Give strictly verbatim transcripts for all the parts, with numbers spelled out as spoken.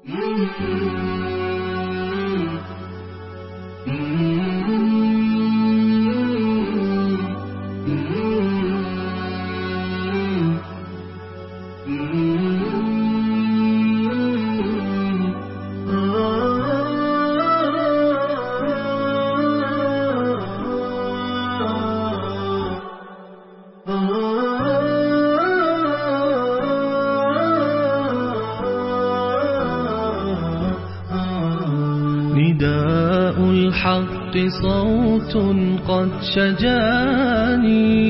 نداء الحق صوت قد شجاني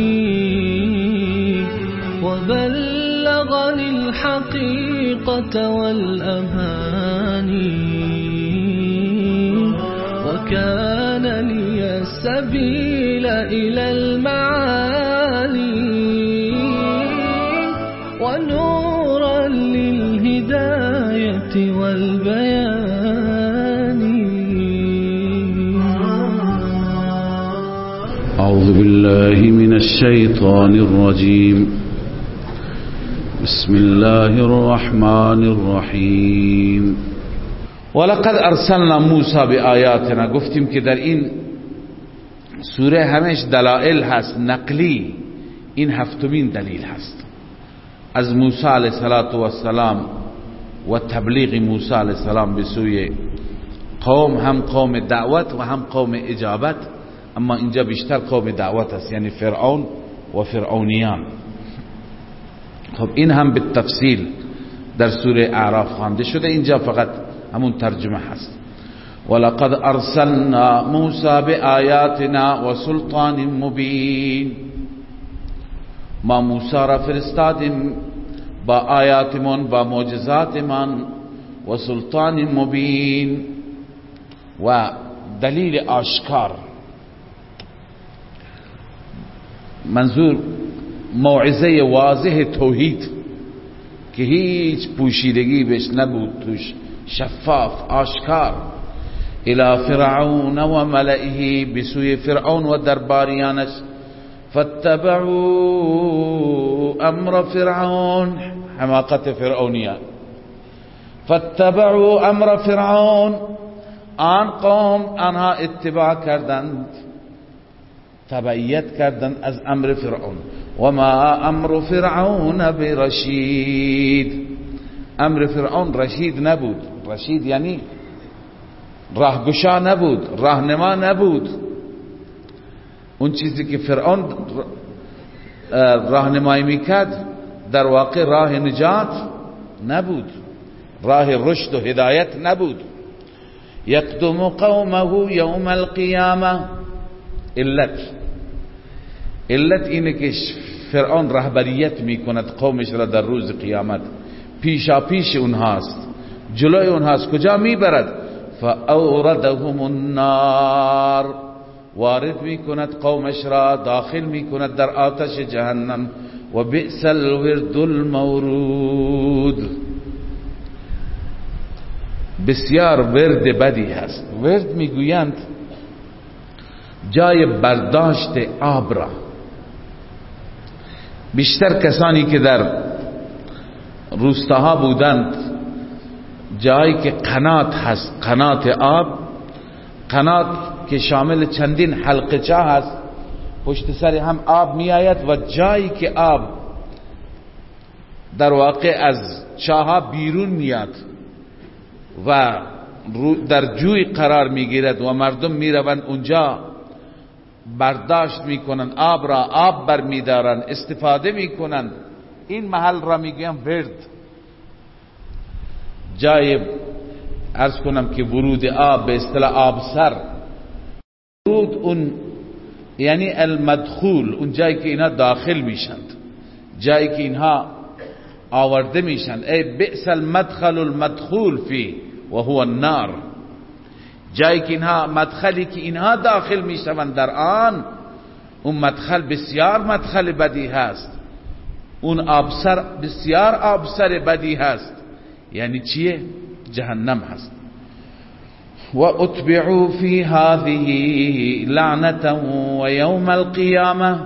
وبلغني الحقيقة والأماني وكان لي السبيل إلى المعالي ونورا للهداية والبيان. أعوذ بالله من الشيطان الرجيم. بسم الله الرحمن الرحیم. ولقد ارسلنا موسی بآیاتنا. گفتیم که در این سوره همش دلائل هست نقلی، این هفتمین دلیل هست از موسی علیه السلام و تبلیغ موسی علیه السلام به سوی قوم، هم قوم دعوت و هم قوم اجابت، اما اینجا بیشتر قوم دعوت است، یعنی فرعون و فرعونیان. خب این هم به تفصیل در سوره اعراف خوانده شده، اینجا فقط همون ترجمه هست. ولقد ارسلنا موسی بآیاتنا و سلطان مبین. ما موسی را فرستادیم با آیاتمان، با معجزاتمان و سلطان مبین و دلیل آشکار. منظور موعظه واضح توحید که هیچ پوشیدگی بهش نبود توش، شفاف آشکار. الى فرعون و ملئه، بسوی فرعون و درباریانش. فاتبعوا امر فرعون، حماقت فرعونیان. فاتبعوا امر فرعون، آن قوم آنها اتباع کردند، تبعیت کردند از امر فرعون. و ما امر فرعون برشید، امر فرعون رشید نبود. رشید یعنی راهگشا نبود، راهنما نبود. اون چیزی که فرعون راهنمایی میکرد در واقع راه نجات نبود، راه رشد و هدایت نبود. یقدم قومه یوم القیامه. علت علت اینه که فرعون رهبریت میکند قومش را در روز قیامت، پیشا پیش اونهاست، جلوی اونهاست. کجا میبرد؟ فاوردهم النار، وارد میکند قومش را، داخل میکند در آتش جهنم. و بئس الورد المورود، بسیار ورد بدی هست. ورد میگویند جای برداشت آب را. بیشتر کسانی که در روستاها بودند، جایی که قنات هست، قنات آب، قنات که شامل چندین حلقه چا هست، پشت سر هم آب می آید و جایی که آب در واقع از چاها بیرون میاد و در جوی قرار می گیرد و مردم می روند اونجا برداشت می کنند آب را، آب بر می دارند، استفاده می کنند. این محل را می گویم ورد، جای عرض کنم که ورود آب، به اصطلاح آب سر. ورود اون یعنی المدخول، اون جایی که اینها داخل میشند، جایی که اینها آورده میشند. ای بئس المدخل المدخول فی و هو النار، جایی که اینها، مدخلی که اینها داخل میشوند در آن، اون مدخل بسیار مدخل بدی هست، اون آبسر بسیار آبسر بدی هست. یعنی چیه؟ جهنم هست. و اتبعوا فی هذه لعنتا و یوم القیامه.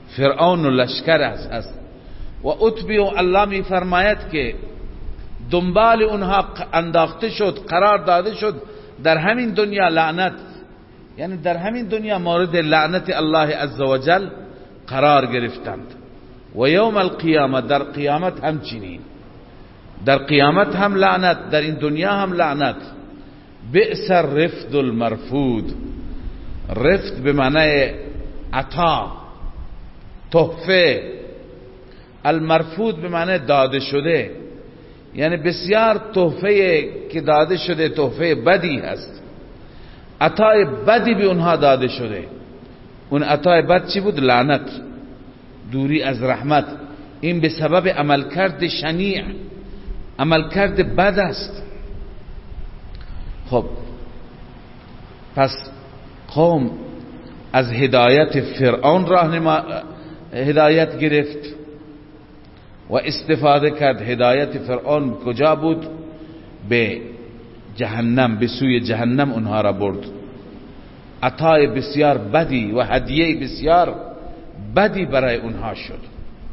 فرعون و لشکر هست. و اتبعوا، الله می فرماید که دنبال اونها انداخته شد، قرار داده شد در همین دنیا لعنت، یعنی در همین دنیا مورد لعنت الله عزوجل قرار گرفتند. و یوم القیامه، در قیامت همچنین، در قیامت هم لعنت، در این دنیا هم لعنت. بئس الرفد المرفود، رفت به معنی عطا، تحفه، المرفود به معنی داده شده، یعنی بسیار تحفه که داده شده تحفه بدی هست، عطای بدی به اونها داده شده. اون عطای بد چی بود؟ لعنت، دوری از رحمت. این به سبب عملکرد شنیع، عملکرد بد است. خب پس قوم از هدایت فرعون راهنما هدایت گرفت و استفاده کرد. هدایت فرعون کجا بود؟ به جهنم، به سوی جهنم اونها را برد. عطای بسیار بدی و هدیه بسیار بدی برای اونها شد.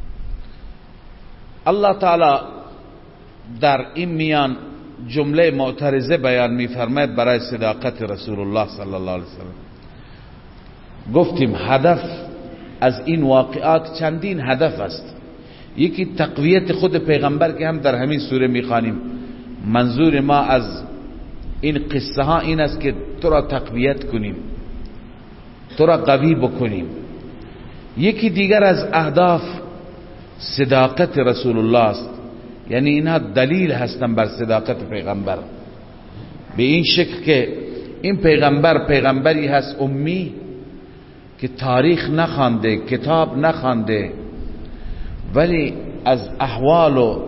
الله تعالی در این میان جمله معترضه بیان می‌فرماید برای صداقت رسول الله صلی الله علیه وسلم. گفتیم هدف از این واقعات چندین هدف است. یکی تقویت خود پیغمبر که هم در همین سوره میخوانیم. منظور ما از این قصه ها این است که تو را تقویت کنیم، تو را قوی بکنیم. یکی دیگر از اهداف صداقت رسول الله است، یعنی اینها دلیل هستن بر صداقت پیغمبر، به این شکل که این پیغمبر پیغمبری هست امی که تاریخ نخوانده، کتاب نخوانده، ولی از احوال و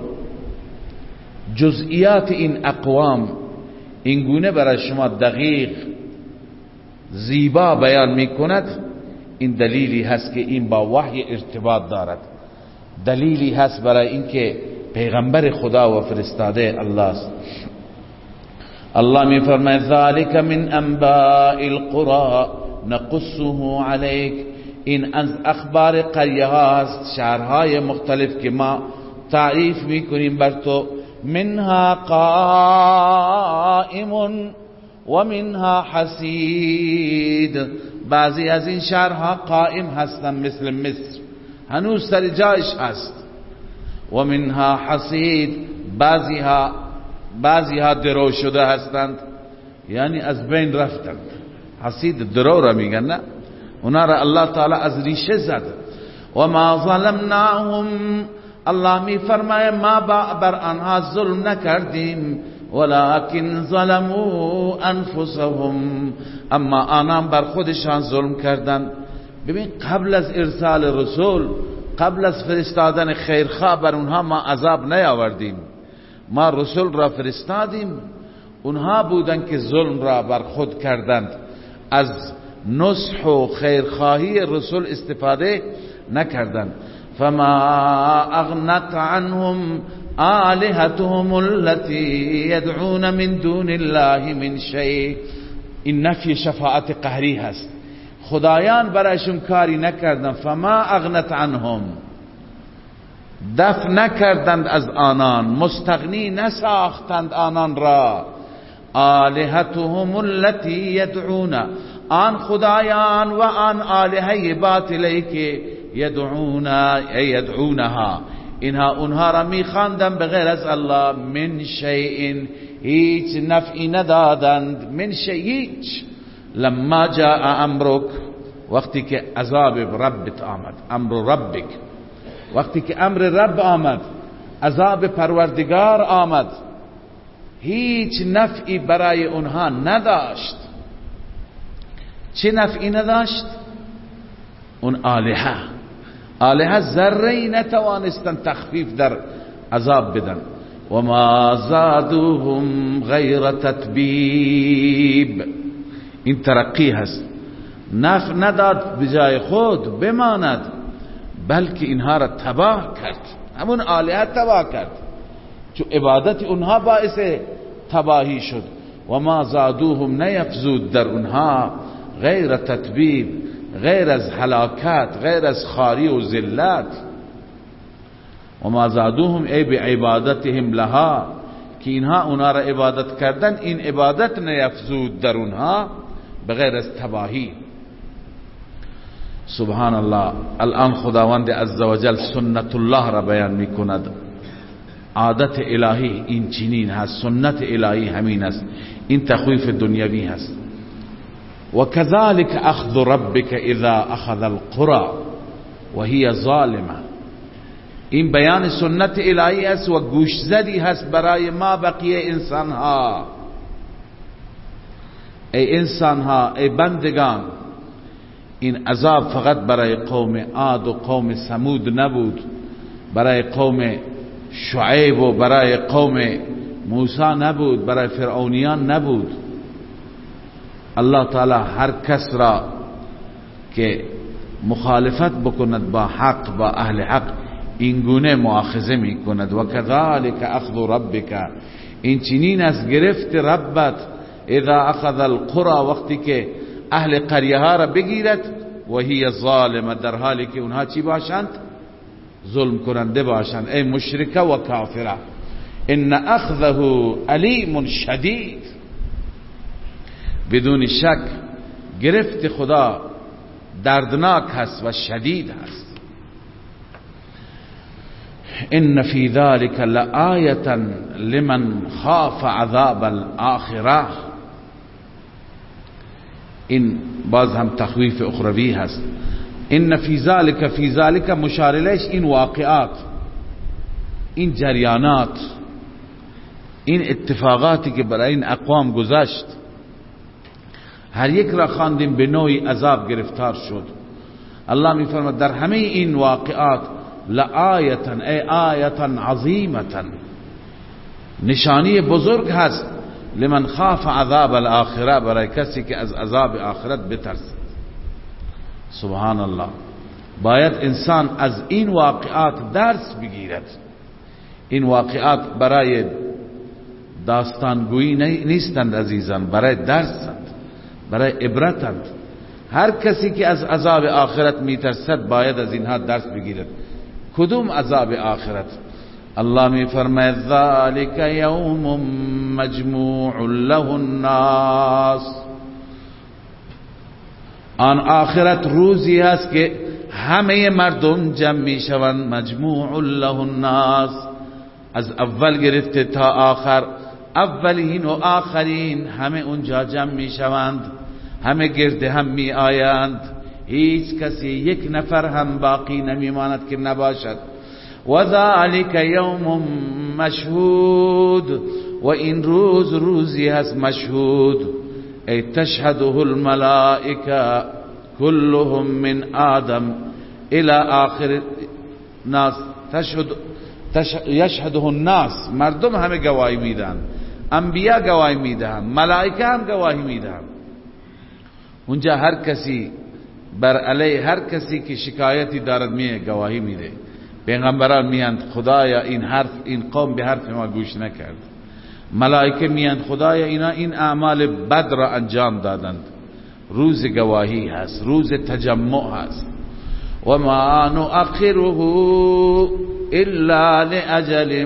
جزئیات این اقوام اینگونه برای شما دقیق زیبا بیان میکند. این دلیلی هست که این با وحی ارتباط دارد، دلیلی هست برای اینکه پیغمبر خدا و فرستاده الله است. الله می فرماید ذالک من انباء القرى نقصه علیک، این از اخبار قریه ها است، شهرهای مختلف که ما تعریف میکنیم بر تو. منها قائم و منها حسید، بعضی از این شهرها قائم هستند مثل مصر، هنوز سر جایش هست. و منها حسید، بعضی ها بعضی ها درو شده هستند، یعنی از بین رفتند. حسید درو را میگن، نه، اونا را الله تعالی از ریشه زد. و ما ظلمناهم، الله می فرماید ما بر آنها ظلم نکردیم، ولكن ظلموا انفسهم، اما آنها بر خودشان ظلم کردند. ببین قبل از ارسال رسول، قبل از فرستادن خیرخواه بر اونها ما عذاب نیاوردیم، ما رسول را فرستادیم، اونها بودن که ظلم را بر خود کردند، از نصح و خیرخواهی رسول استفاده نکردند. فما اغنت عنهم آلهتهم التي يدعون من دون الله من شيء، این نفی شفاعت قهری هست. خدایان برایشون کاری نکردند. فما اغنت عنهم، دفع نکردند از آنان، مستغنی نساختند آنان را. آلهتهم التي يدعون، آن خدایان و آن آلهه باطلی که یدعون یدعونها، اینها اونها را میخواندند بغیر از الله. من شیء، هیچ نفعی ندادند. من شیء، هیچ. لما جاء امرک، وقتی که عذاب ربت آمد، امر ربک، وقتی که امر رب آمد، عذاب پروردگار آمد، هیچ نفعی برای اونها نداشت. چه نفعی نداشت؟ اون آلهه آلهه ذره‌ای نتوانستن تخفیف در عذاب بدن. و ما زادوهم غیر تتبیب، این ترقی هست. نفع نداد بجای خود بماند، بلکه اینها را تباه کرد، همون آلهه تباه کرد، چون عبادت اونها باعث تباهی شد. و ما زادوهم، نیفزود در اونها غیر تتبیب، غیر از هلاکت، غیر از خاری و ذلت. و ما زادوهم ای بعبادتهم لها، که اینها اونا را عبادت کردن، این عبادت نیفزود در اونها بغیر از تباهی. سبحان الله. الان خداوند عزوجل سنت الله را بیان می کند. عادت الهی این چنین هست، سنت الهی همین است، این تخویف دنیوی هست. و كذلك اخذ ربك اذا اخذ القرى وهي ظالمه. این بیان سنت الهی است و گوشزدی هست برای ما بقیه انسان ها. ای انسان ها، ای بندگان، این عذاب فقط برای قوم عاد و قوم ثمود نبود، برای قوم شعیب و برای قوم موسی نبود، برای فرعونیان نبود. الله تعالی هر کس را که مخالفت بکند با حق، با اهل حق، این گونه مؤاخذه می کند. و كذلك اخذ ربک، این چنین از گرفت ربت، اذا اخذ القرى، وقتی که اهل قریه ها را بگیرد، و هی ظالمه، در حالی که اونها چی باشند؟ ظلم کننده باشند، ای مشرکه و کافره. ان اخذه علیم شدید، بدون شک گرفت خدا دردناک هست و شدید هست. ان فی ذلک لآیة لمن خاف عذاب الاخره. این باز هم تخویف اخروی هست. ان فی ذلک، فی ذلک مشار الیش، این واقعات، این جریانات، این اتفاقاتی که برای این اقوام گذشت، هر یک را خواندیم به نوعی عذاب گرفتار شد. الله می فرماید در همه این واقعات لآیة، ای آیة عظیمة، نشانی بزرگ هست، لمن خاف عذاب الاخره، برای کسی که از عذاب آخرت بترسد. سبحان الله. باید انسان از این واقعات درس بگیرد. این واقعات برای داستانگویی نیستند عزیزان، برای درسند، برای عبرتند. هر کسی که از عذاب آخرت میترسد باید از اینها درس بگیرد. کدوم عذاب آخرت؟ الله می فرماید ذالک یوم مجموع له الناس، آن آخرت روزی هست که همه مردم جمع می شوند. مجموع له الناس، از اول گرفته تا آخر، اولین و آخرین همه اونجا جمع می شوند، همه گرد هم می آیند، هیچ کسی یک نفر هم باقی نمی ماند که نباشد. و ذالک یوم مشهود، و این روز روزی هست مشهود، ای تشهده الملائکه كلهم من آدم الى آخر ناس. تشهد تش... یشهده الناس، مردم همه گواهی میدن، انبیا گواهی میدن، ملائکه هم گواهی میدن. اونجا هر کسی بر علیه هر کسی که شکایتی دارد میه گواهی میده. پیغمبران میاند خدایا این حرف، این قوم به حرف ما گوش نکرد. ملائکه میاند خدایا اینا این اعمال بد را انجام دادند. روز گواهی هست، روز تجمع هست. و ما نؤخره الا لاجل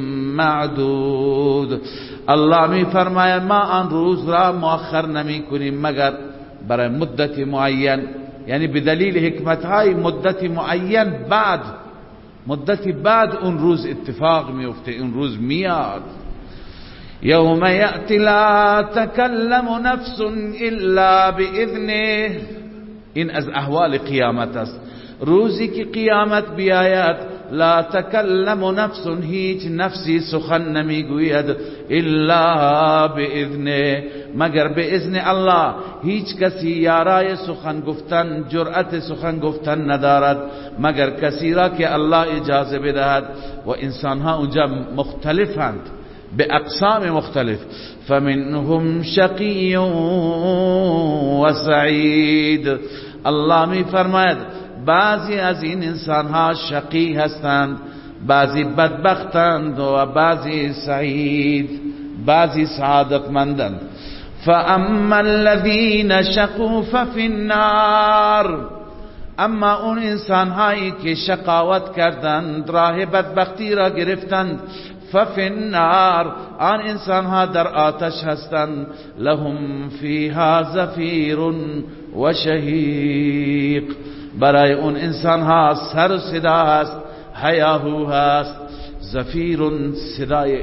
معدود. الله می فرماید ما آن روز را مؤخر نمی کنیم مگر برای مدت معین، یعنی به دلیل حکمت های مدت معین، بعد مدتی بعد اون روز اتفاق میفته، اون روز میاد. یوم یأتی لا تکلم نفس الا باذنه، این از احوال قیامت است. روزی که قیامت بیاید، لا تکلم نفس، هیچ نفسی سخن نمیگوید، الا باذنه، مگر به اذن الله. هیچ کسی یارای سخن گفتن، جرأت سخن گفتن ندارد مگر کسی را که الله اجازه بدهد. و انسانها اونجا مختلفند به اقسام مختلف. فمنهم شقی و سعید. الله می فرماید بعضی از این انسانها شقی هستند، بعضی بدبختند و بعضی سعید، بعضی سعادتمندند. فاما الذین شقوا ففی النار، اما اون انسان هایی که شقاوت کردند، راه بدبختی را گرفتند، ففی النار، آن انسان ها در آتش هستند، لهم فیها زفیر و شهیق، برای اون انسان ها سر و صدا هست، هیاهو هست. زفیر صدای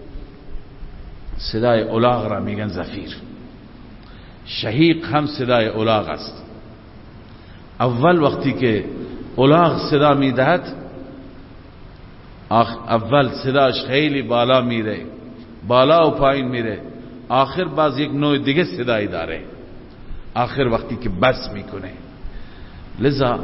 صدای الاغ را میگن زفیر، شهیق هم صدای الاغ است. اول وقتی که الاغ صدا میدهد، اول صداش خیلی بالا میره، بالا و پایین میره، آخر باز یک نوع دیگه صدایی داره، آخر وقتی که بس میکنه. لذا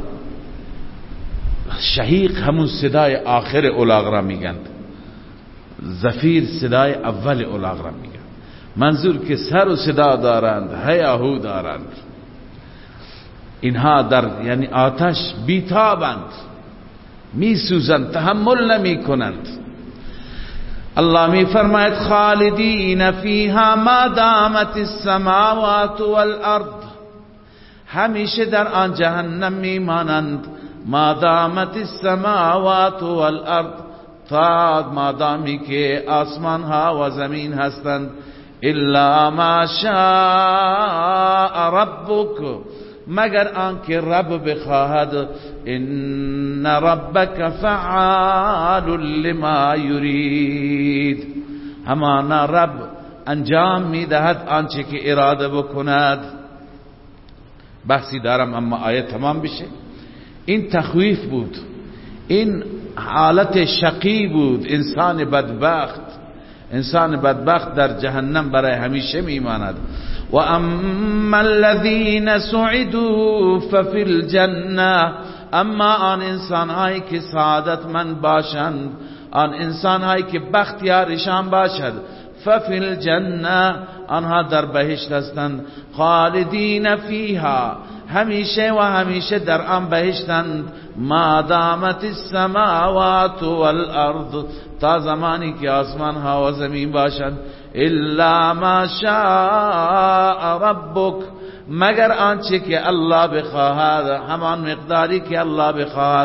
شهیق همون صدای آخر الاغ را میگند، زفیر صدای اول الاغ را میگند. منظور که سر و صدا دارند، هیاهو دارند. اینها در یعنی آتش بیتابند، میسوزند، تحمل نمی کنند. الله می فرماید خالدین فیها ما دامت السماوات والارض، همیشه در آن جهنم میمانند. ما دامت السماوات والارض، تا مادامی که آسمان ها و زمین هستند. الا ما شاء ربک، مگر آنکه رب بخواهد. ان ربک فعال لما یرید، همانا رب انجام میدهد آنچه که اراده بکند. بحثی دارم اما آیه تمام بشه. این تخویف بود، این حالت شقی بود، انسان بدبخت. انسان بدبخت در جهنم برای همیشه میماند. و اما الذین سعدوا ففی الجنه، اما آن انسان هایی که سعادت من باشند، آن انسان هایی که بختیارشان باشد، ففی الجنه، آنها در بهشت هستند. خالدین فیها، همیشه و همیشه در آن بهشتند. ما دامت السماوات والارض، تا زمانی که آسمان ها و زمین باشند. الا ما شاء ربک، مگر آنچه که الله بخواهد، همان مقداری که الله بخواهد.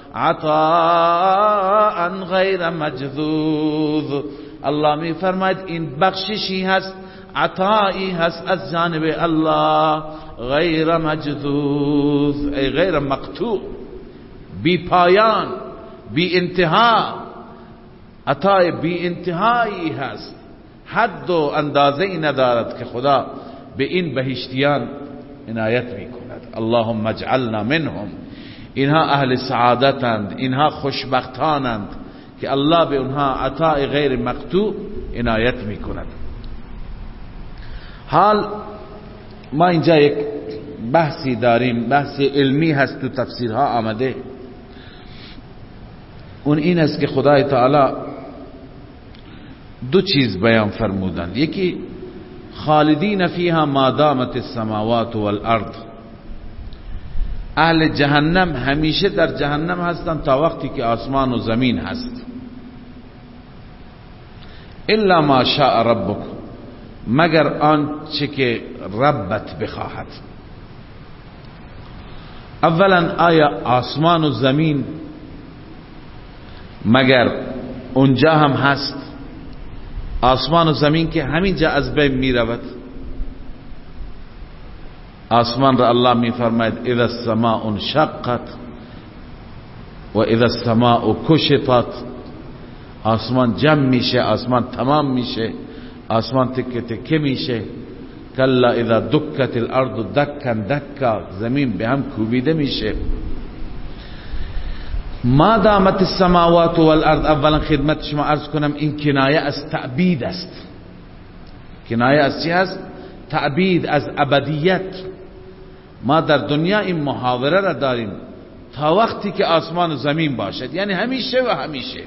عطاء غیر مجذوذ، الله می فرماید این بخششی هست، عطایی هست از جانب الله، غیر مجذوذ ای غیر مقطوع، بی پایان، بی انتها. عطای بی انتهایی هست، حد و اندازه ای ندارد که خدا به این بهشتیان عنایت می کند. اللهم اجعلنا منهم، اینها اهل سعادتند، اینها خوشبختانند که الله به اونها عطای غیر مقطوع عنایت می کند. حال ما اینجا یک بحثی داریم، بحث علمی هست، تو تفسیرها آمده. اون این است که خدای تعالی دو چیز بیان فرمودند. یکی خالدین فیها ما دامت السماوات والارض، اهل جهنم همیشه در جهنم هستند تا وقتی که آسمان و زمین هست. الا ما شاء ربک، مگر آنچه که ربت بخواهد. اولا آیا آسمان و زمین مگر اونجا هم هست؟ آسمان و زمین که همینجا از بین می رود. آسمان را الله می فرماید اذا السماء انشقت و اذا السماء کشطت، آسمان جمع میشه، آسمان تمام میشه، آسمان تکه تکه میشه. کلا اذا دکت الارض دکا دکا، زمین به هم کوبیده میشه. ما دامت السماوات والارض، اولا خدمت شما عرض کنم این کنایه از تعبید است. کنایه از چی است؟ تعبید، از ابدیت. ما در دنیا این محاوره را داریم تا وقتی که آسمان و زمین باشد، یعنی همیشه و همیشه.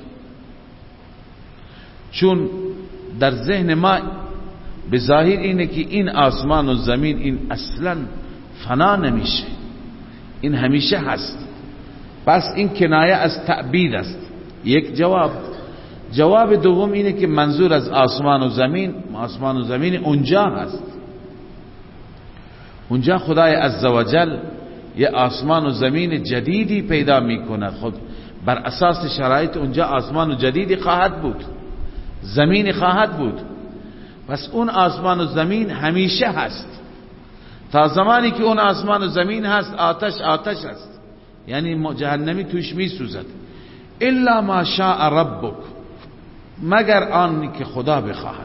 چون در ذهن ما به ظاهر اینه که این آسمان و زمین این اصلا فنا نمیشه، این همیشه هست. پس این کنایه از تعبید است. یک جواب. جواب دوم اینه که منظور از آسمان و زمین، آسمان و زمین اونجا هست، اونجا خدای عزوجل یه آسمان و زمین جدیدی پیدا میکنه. خود بر اساس شرایط اونجا آسمان و جدیدی خواهد بود، زمین خواهد بود. پس اون آسمان و زمین همیشه هست. تا زمانی که اون آسمان و زمین هست آتش آتش هست، یعنی جهنمی توش میسوزد. الا ما شاء ربک، مگر آنی که خدا بخواهد.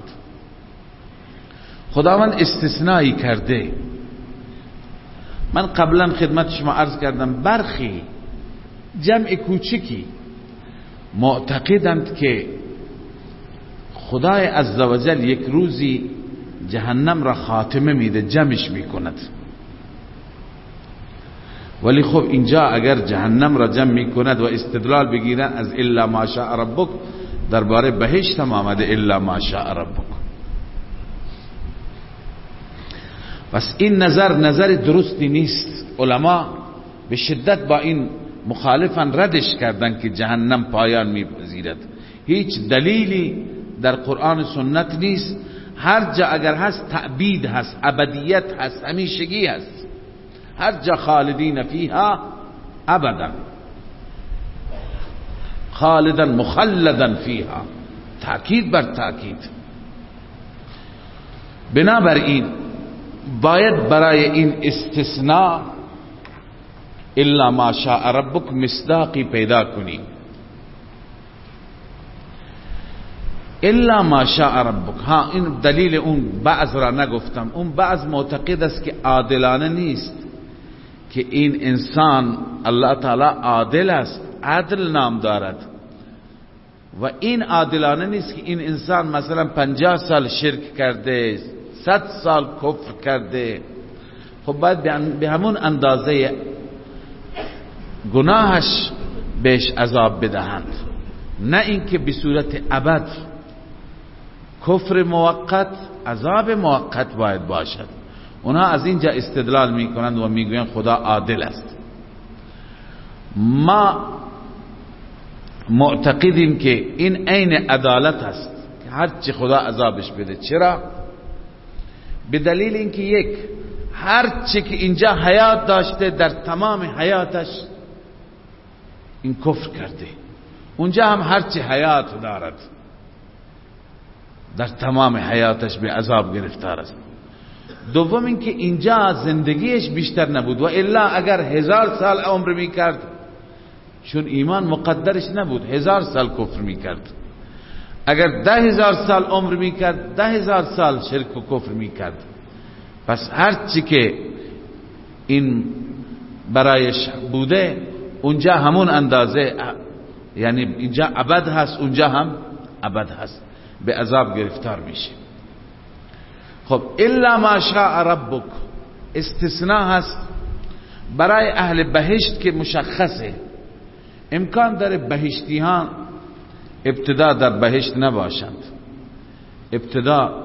خداوند استثنایی کرده. من قبلا خدمت شما عرض کردم برخی جمع کوچکی معتقدند که خدای عزوجل یک روزی جهنم را خاتمه میده، جمعش میکند. ولی خب اینجا اگر جهنم را جمع میکند و استدلال بگیرن از الا ما شاء ربک، درباره بهشت هم آمده الا ما شاء ربک. پس این نظر نظر درستی نیست. علما به شدت با این مخالفن، ردش کردن که جهنم پایان میپذیرد. هیچ دلیلی در قرآن و سنت نیست. هر جا اگر هست تعبید هست، ابدیت هست، همیشگی هست. هر جا خالدین فیها ابدا، خالدا مخلدا فیها، تأکید بر تأکید. بنابراین باید برای این استثناء الا ما شاء ربک مصداقی پیدا کنیم. الا ما شاء ربک، ها این دلیل اون بعض را نگفتم. اون بعض معتقد است که عادلانه نیست که این انسان، الله تعالی عادل است، عدل نام دارد و این عادلانه نیست که این انسان مثلا پنجاه سال شرک کرده، صد سال کفر کرده، خب باید به همون اندازه گناهش بهش عذاب بدهند، نه اینکه به صورت ابد. کفر موقت، عذاب موقت باید باشد. اونها از اینجا استدلال میکنند و میگویند خدا عادل است. ما معتقدیم که این عین عدالت است که هر چی خدا عذابش بده. چرا؟ به دلیل اینکه یک، هر چی که اینجا حیات داشته در تمام حیاتش این کفر کرده، اونجا هم هر چی حیات دارد در تمام حیاتش به عذاب گرفتار است. دوم اینکه اینجا زندگیش بیشتر نبود و الا اگر هزار سال عمر میکرد، چون ایمان مقدرش نبود، هزار سال کفر میکرد. اگر ده هزار سال عمر میکرد، ده هزار سال شرک و کفر میکرد. پس هر چی که این برایش بوده اونجا همون اندازه، یعنی اینجا ابد هست، اونجا هم ابد هست، به عذاب گرفتار میشه. خب الا ما شاء ربک استثناء هست برای اهل بهشت که مشخصه. امکان داره بهشتیان ابتدا در بهشت نباشند. ابتدا،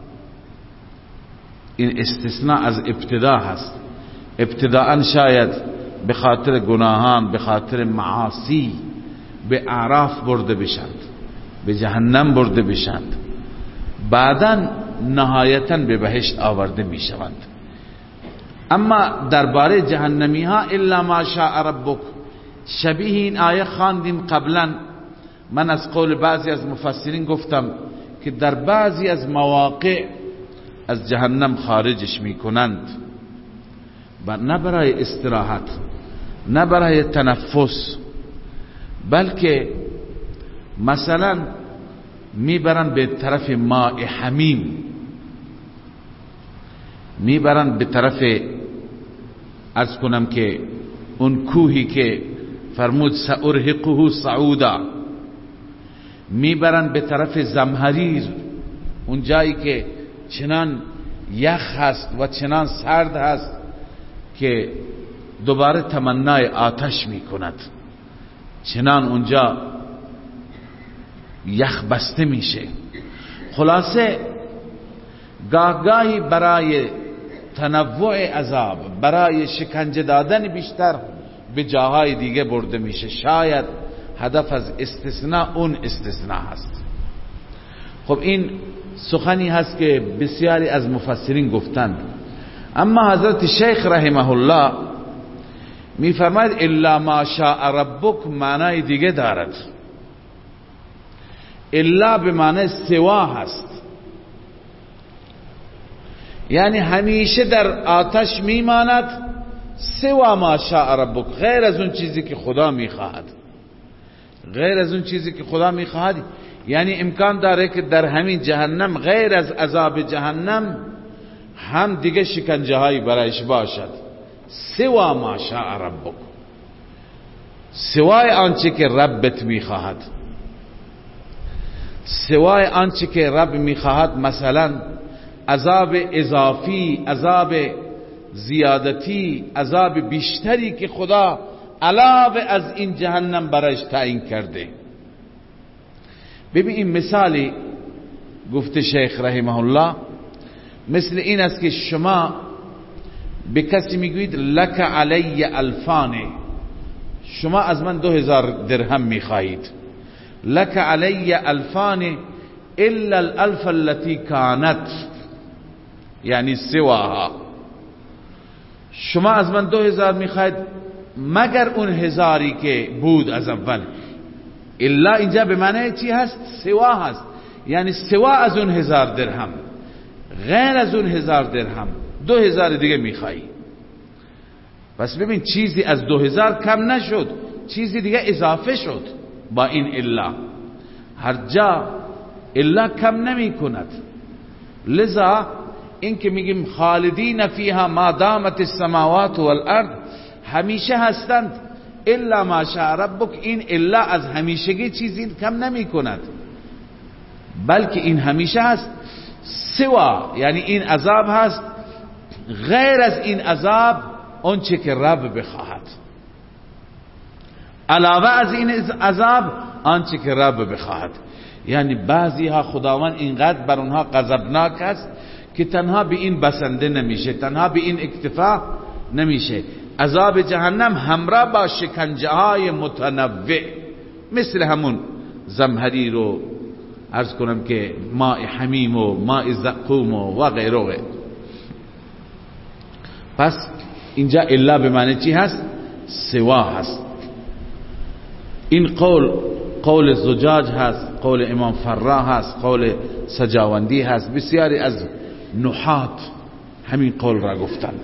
این استثناء از ابتدا هست. ابتداء شاید به خاطر گناهان، به خاطر معاصی به اعراف برده بشند، به جهنم برده بشند، بعداً نهایتاً به بهشت آورده می شوند. اما درباره جهنمی ها الا ما شاء ربک، شبیه این آیه خواندیم قبلا. من از قول بعضی از مفسرین گفتم که در بعضی از مواقع از جهنم خارجش می کنند، نه برای استراحت، نه برای تنفس، بلکه مثلا میبرن به طرف ماء حمیم، میبرن به طرف، عرض کنم که اون کوهی که فرمود سأرهقه صعودا، میبرن به طرف زمهریر، اون جایی که چنان یخ هست و چنان سرد هست که دوباره تمنای آتش میکند، چنان اونجا یخ بسته میشه. خلاصه گاهگاهی برای تنوع عذاب، برای شکنجه دادن بیشتر به جاهای دیگه برده میشه. شاید هدف از استثناء اون استثناء هست. خب این سخنی هست که بسیاری از مفسرین گفتند. اما حضرت شیخ رحمه الله میفرماید الا ما شاء ربک معنای دیگه دارد. الا به معنی سوا هست، یعنی همیشه در آتش میماند سوا ما شاء ربک، غیر از اون چیزی که خدا میخواهد. غیر از اون چیزی که خدا میخواهد یعنی امکان داره که در همین جهنم غیر از عذاب جهنم هم دیگه شکنجه هایی برایش باشد. سوا ما شاء ربک، سوای آنچه که ربت میخواهد، سوای آنچه که رب میخواهد، مثلا عذاب اضافی، عذاب زیادتی، عذاب بیشتری که خدا علاوه از این جهنم برایش تعیین کرده. ببین این مثالی گفته شیخ رحمه الله، مثل این است که شما به کسی میگویید لک علی الفان، شما از من دو هزار درهم میخواهید. لک علی الفان الا الالف التي كانت، یعنی سواها. شما از من دو هزار میخواهید مگر اون هزاری که بود از اول. الا اینجا به معنی چی هست؟ سوا هست، یعنی سوا از اون هزار درهم، غیر از اون هزار درهم دو هزار دیگه میخوایی. پس ببین چیزی از دو هزار کم نشد، چیزی دیگه اضافه شد با این الا. هر جا الا کم نمی کند. لذا این که میگیم خالدین فیها ما دامت السماوات والارض، همیشه هستند. الا ما شاء ربک، این الا از همیشگی چیزی کم نمی کند، بلکه این همیشه هست. سوا یعنی این عذاب هست، غیر از این عذاب اونچه که رب بخواهد، علاوه از این عذاب آنچه که رب بخواهد. یعنی بعضی ها خداوند اینقدر بر اونها غضبناک است که تنها به این بسنده نمیشه، تنها به این اکتفا نمیشه. عذاب جهنم همراه با شکنجه های متنوع، مثل همون زمهریر رو عرض کنم که ماء حمیم و ماء زقوم و غیره و غیره. پس اینجا الا به معنی چی هست؟ سوا هست. این قول قول زجاج هست، قول امام فرا هست، قول سجاوندی هست، بسیاری از نحات همین قول را گفتند.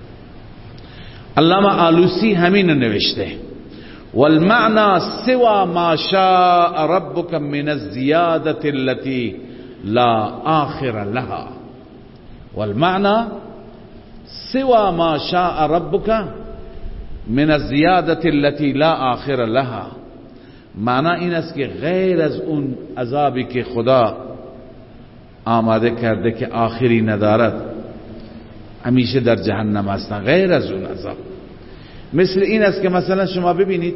علامه آلوسی همین نوشته والمعنى سوا ما شاء ربك من الزيادة التي لا آخر لها. والمعنى سوا ما شاء ربك من الزيادة التي لا آخر لها، معنی این است که غیر از اون عذابی که خدا آماده کرده که آخری ندارد، همیشه در جهنم هستن، غیر از اون عذاب. مثل این است که مثلا شما ببینید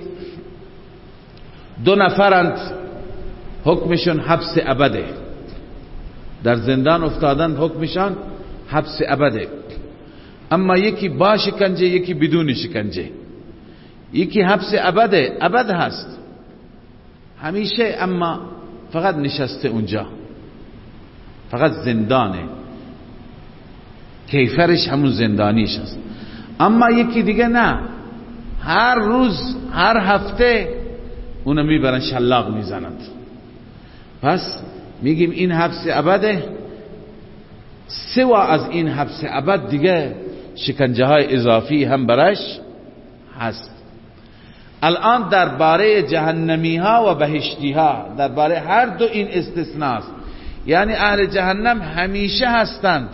دو نفرند حکمشون حبس ابده، در زندان افتادن، حکمشان حبس ابده، اما یکی با شکنجه یکی بدون شکنجه. یکی حبس ابده، ابد هست همیشه، اما فقط نشسته اونجا، فقط زندانه، کیفرش همون زندانیش هست. اما یکی دیگه نه، هر روز هر هفته اونو میبرن شلاق میزنند. پس میگیم این حبس ابده، سوا از این حبس ابد دیگه شکنجه های اضافی هم برش هست. الان درباره جهنمی ها و بهشتی ها، درباره هر دو این استثناست، یعنی اهل جهنم همیشه هستند،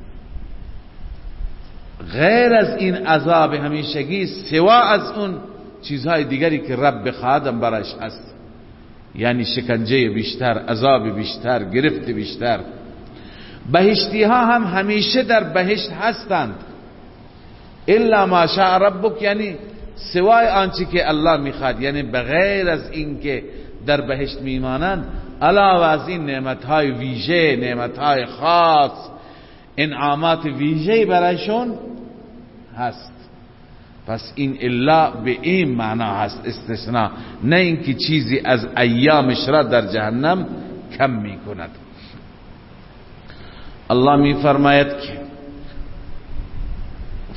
غیر از این عذاب همیشگی سوا از اون چیزهای دیگری که رب بخواهد برش هست، یعنی شکنجه بیشتر، عذاب بیشتر، گرفت بیشتر. بهشتی ها هم همیشه در بهشت هستند. الا ما شاء ربک یعنی سوای آنچه که الله میخواد، یعنی بغیر از این که در بهشت میمانند، علاوه از این نعمتهای ویژه، نعمتهای خاص، انعامات ویژه برایشون هست. پس این الا به این معنا هست، استثناء، نه اینکه چیزی از ایامش را در جهنم کم میکند. الله میفرماید که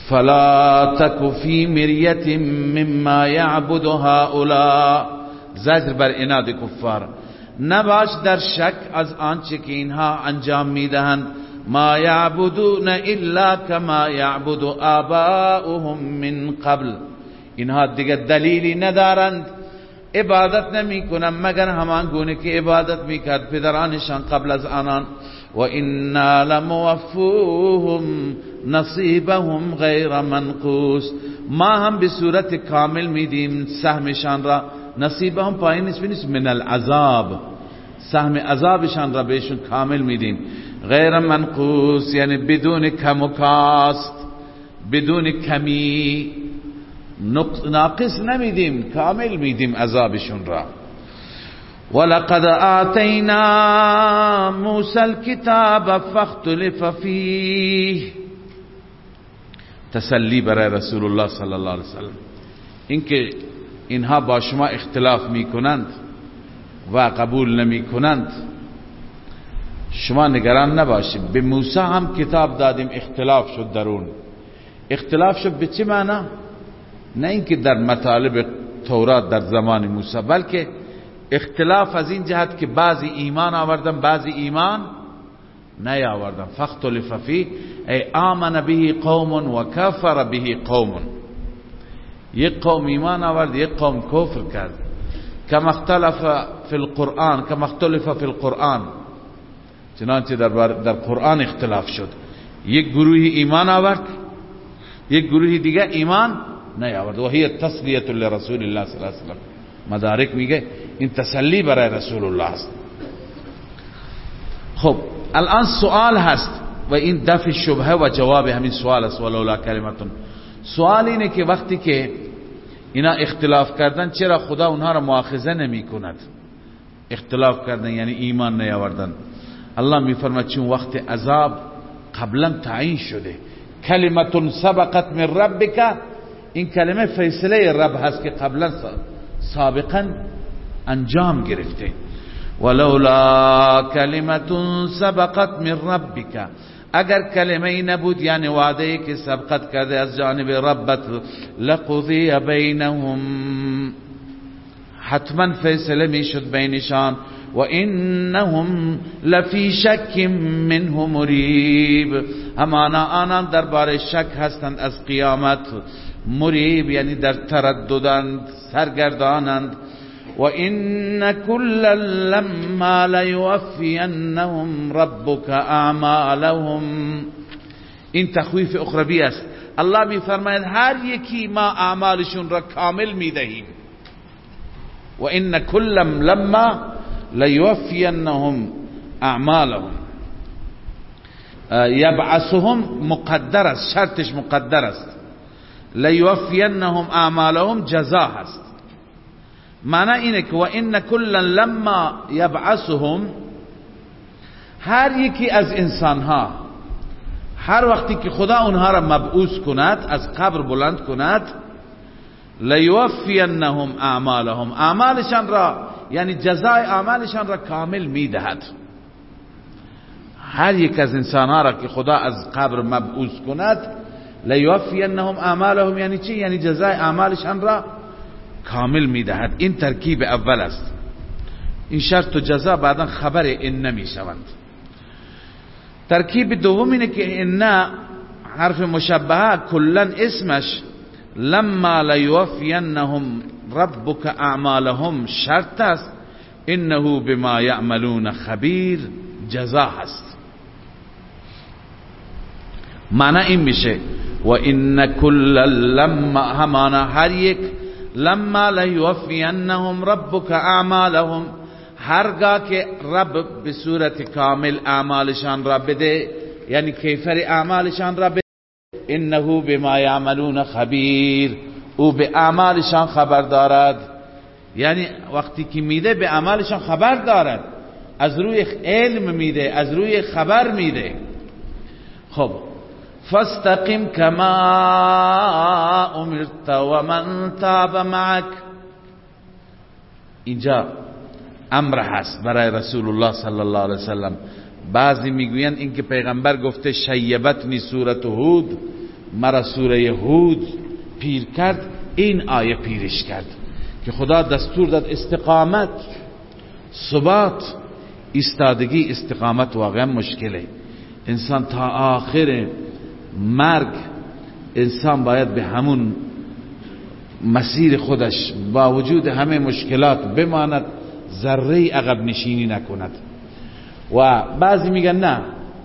فلا تک فی مریت مما یعبد هؤلاء، زجر بر عناد کفار، نباش در شک از آنچه که اینها انجام میدهند، ما یعبدون الا کما یعبد آباؤهم من قبل، اینها دیگه دلیلی ندارند، عبادت نمی کنند مگر همان گونه که عبادت میکرد پدرانشان قبل از آنان. و انا لموفوهم نصیبهم غیر منقوص، ما هم به صورت کامل میدیم سهمشان را، نصیبهم پایین نیست نیست من العذاب، سهم عذابشان را بهشون کامل میدیم، غیر منقوص یعنی بدون کم و کاست، بدون کمی، ناقص نمیدیم، کامل میدیم عذابشون را. ولقد آتینا موسی الكتاب فاختلف فیه، تسلی برای رسول الله صلی الله علیه وسلم، اینکه اینها با شما اختلاف میکنند و قبول نمیکنند شما نگران نباشید، به موسی هم کتاب دادیم اختلاف شد در اون. اختلاف شد به چه معنی؟ نه اینکه در مطالب تورات در زمان موسی، بلکه اختلاف از این جهت که بعضی ایمان آوردن بعضی ایمان نیاوردن. فاختلف فیه ای آمن به قوم و کفر به قوم، یک قوم ایمان آورد یک قوم کفر کرد. کما اختلف فی القرآن، کما اختلف فی القرآن، چنانچه در, در قرآن اختلاف شد، یک گروهی ایمان آورد یک گروهی دیگه ایمان نیاورد. و هی تسلیت لرسول الله صلی الله علیه وسلم، مدارک میگه این تسلی برای رسول الله است. خب الان سوال هست و این دفع شبهه و جواب همین سوال است. ولولا کلمتون، سوال اینه که وقتی که اینا اختلاف کردن چرا خدا اونها را مؤاخذه نمی کند؟ اختلاف کردن یعنی ایمان نیاوردن. الله میفرماید چون وقت عذاب قبلا تعیین شده، کلمتون سبقت من ربک، این کلمه فیصله رب هست که قبلا سابقا انجام گرفته. ولولا کلمتون سبقت من ربک، اگر کلمه ای نبود یعنی وعده ای که سبقت کرده از جانب ربت، لقضی بینهم، حتما فیصله میشد بینشان. و انهم لفی شک منه مریب، همانا آنان درباره شک هستند از قیامت، مریب یعنی در ترددند، سرگردانند. و ان کل لما لیوفینهم ربک اعمالهم، این تخویف اخروی است. الله میفرماید هر یکی ما اعمالشون را کامل میدهیم. و ان کل لما لیوفینهم اعمالهم، یبعثهم مقدر است، شرطش مقدر است، لیوفینهم اعمالهم جزا هست. معنی اینه که و ان کل لما یبعثهم، هر یکی از انسانها هر وقتی که خدا اونها را مبعوث کند، از قبر بلند کند، لیوفینهم اعمالهم، اعمالشان را یعنی جزای اعمالشان را کامل میدهد. هر یک از انسانها را که خدا از قبر مبعوث کند، لیوفینهم اعمالهم یعنی چی؟ یعنی جزای اعمالشان را کامل میدهد. این ترکیب اول است. این شرط و جزا بعدا خبر ان نمیشوند. ترکیب دوم اینه که ان حرف مشبهه کلا اسمش، لما لیوفینهم ربک اعمالهم شرط است، انه بما یعملون خبیر جزا هست. معنی این میشه و ان کل لما، همانا هر یک، لما لیوفینهم ربک اعمالهم، هرگاه که رب به صورت کامل اعمالشان را بده، یعنی کیفر اعمالشان را بده، انه بما یعملون خبیر، او به اعمالشان خبر دارد. یعنی وقتی که میده به اعمالشان خبر دارد، از روی علم میده، از روی خبر میده. خب فاستقم کما امرت و من تاب معك، اینجا امر هست برای رسول الله صلی الله علیه وسلم. بعضی میگویند اینکه پیغمبر گفته شیبتنی سورت هود، مرا سوره هود پیر کرد، این آیه پیرش کرد که خدا دستور داد استقامت، ثبات، ایستادگی. استقامت واقعا مشکله. انسان تا آخر مرگ انسان باید به همون مسیر خودش با وجود همه مشکلات بماند، ذره عقب نشینی نکند. و بعضی میگن نه،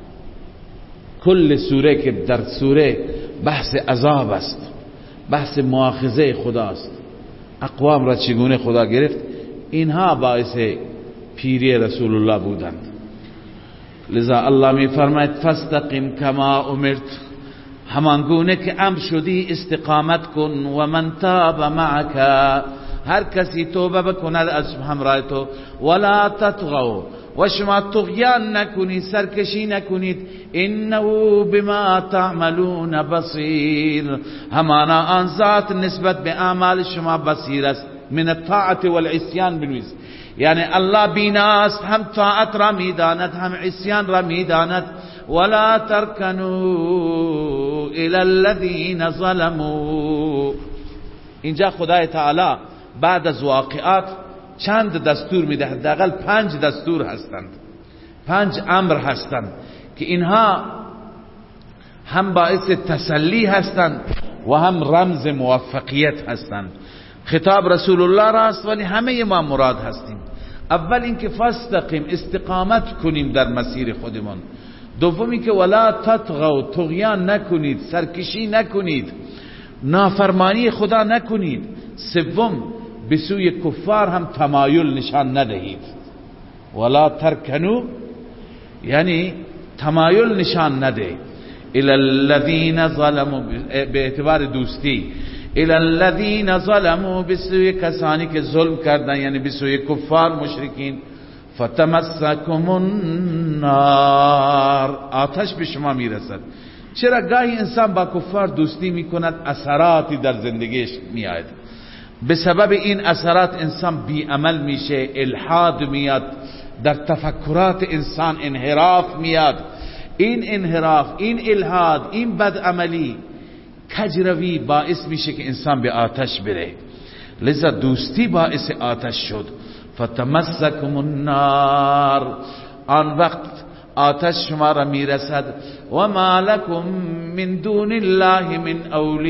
کل سوره که در سوره بحث عذاب است، بحث مؤاخذه خداست، اقوام را چگونه خدا گرفت، اینها باعث پیری رسول الله بودند. لذا الله می فرماید فاستقم کما امرت، همان گونه که امر شدی استقامت کن. و من تاب معک، هر کسی توبه بکند از همراه تو. ولا تطغوا، و شما طغیان نکنید، سرکشی نکنید. انه بما تعملون بصیر، همانا آن ذات نسبت به اعمال شما بصیر است. من الطاعت والعصیان بنویس، یعنی الله بیناست، هم طاعت را میداند هم عصیان را میداند. ولا ترکنوا الى الذین ظلموا، اینجا خدای تعالی بعد از واقعات چند دستور میده، حداقل پنج دستور هستند، پنج امر هستند که اینها هم باعث تسلی هستند و هم رمز موفقیت هستند. خطاب رسول الله راست ولی همه ما مراد هستیم. اول اینکه فاستقیم، استقامت کنیم در مسیر خودمان. دومی که ولا تطغوا، طغیان نکنید، سرکشی نکنید، نافرمانی خدا نکنید. سوم به سوی کفار هم تمایل نشان ندهید. ولا ترکنوا یعنی تمایل نشان نده. الی الذین ظلموا به اعتبار دوستی، الی الذین ظلموا به سوی کسانی که ظلم کردن، یعنی به سوی کفار مشرکین. فتمسکم النار، آتش به شما میرسد. چرا گاهی انسان با کفار دوستی میکند، اثراتی در زندگیش میاد، به سبب این اثرات انسان بی عمل میشه، الحاد میاد در تفکرات انسان، انحراف میاد. این انحراف، این الحاد، این بدعملی، کجروی باعث میشه که انسان به آتش بره. لذا دوستی باعث آتش شد. فتمسکم النار، آن وقت آتش شما را میرسد. و ما لکم من دون الله من